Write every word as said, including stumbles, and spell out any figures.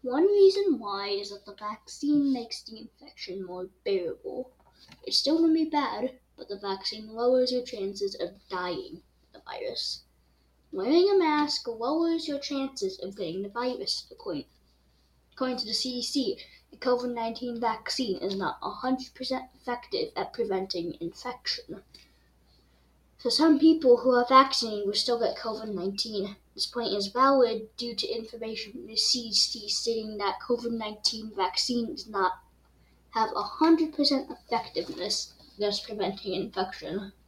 One reason why is that the vaccine makes the infection more bearable. It's still going to be bad, but the vaccine lowers your chances of dying of the virus. Wearing a mask lowers your chances of getting the virus, according, according to the C D C. The COVID nineteen vaccine is not one hundred percent effective at preventing infection. So some people who are vaccinated will still get COVID nineteen. This point is valid due to information from the C D C stating that COVID nineteen vaccine does not have one hundred percent effectiveness against preventing infection.